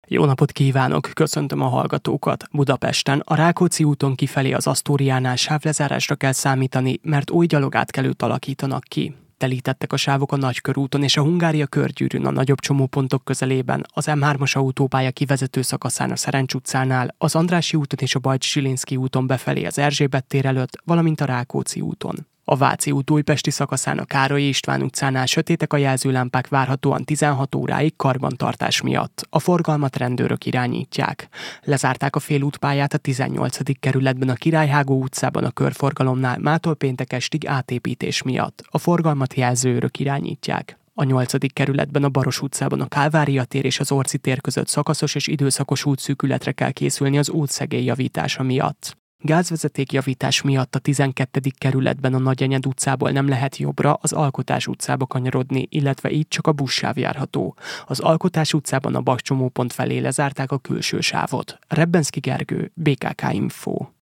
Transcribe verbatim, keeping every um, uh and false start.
Jó napot kívánok, köszöntöm a hallgatókat. Budapesten a Rákóczi úton kifelé az Asztóriánál sávlezárásra kell számítani, mert új gyalogátkelőt alakítanak ki. Telítettek a sávok a Nagykörúton és a Hungária körgyűrűn a nagyobb csomópontok közelében, az M hármas autópálya kivezető szakaszán a Szerencs utcánál, az Andrássy úton és a Bajcs-Zsilinszky úton befelé az Erzsébet tér előtt, valamint a Rákóczi úton. A Váci út újpesti szakaszán a Károly István utcánál sötétek a jelzőlámpák, várhatóan tizenhat óráig karbantartás miatt. A forgalmat rendőrök irányítják. Lezárták a félútpályát a tizennyolcadik kerületben a Királyhágó utcában a körforgalomnál mától péntek estig átépítés miatt. A forgalmat jelzőőrök irányítják. A nyolcadik kerületben a Baros utcában a Kálvária tér és az Orci tér között szakaszos és időszakos útszűkületre kell készülni az útszegély javítása miatt. Gázvezetékjavítás miatt a tizenkettedik kerületben a Nagyenyed utcából nem lehet jobbra az Alkotás utcába kanyarodni, illetve így csak a buszsáv járható. Az Alkotás utcában a Baks csomópont felé lezárták a külső sávot. Rebbenszky Gergő, bé ká ká Info.